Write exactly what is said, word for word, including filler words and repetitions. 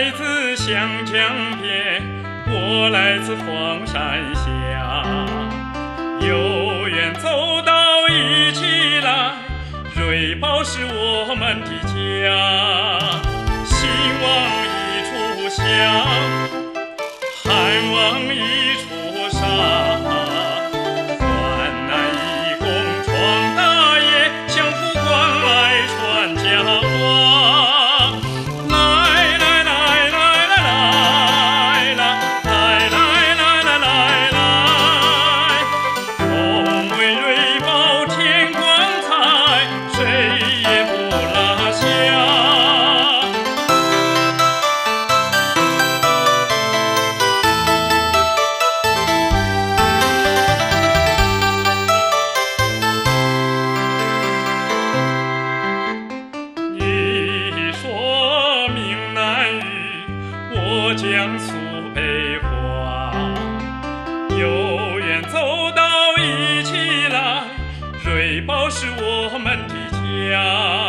来自湘江边，我来自黄山下，有缘走到一起来，瑞宝是我们的家。兴旺一处响，汉旺一处杀，患难一共闯大业，相扶关爱传家话。江苏北话，有缘走到一起来，瑞宝是我们的家。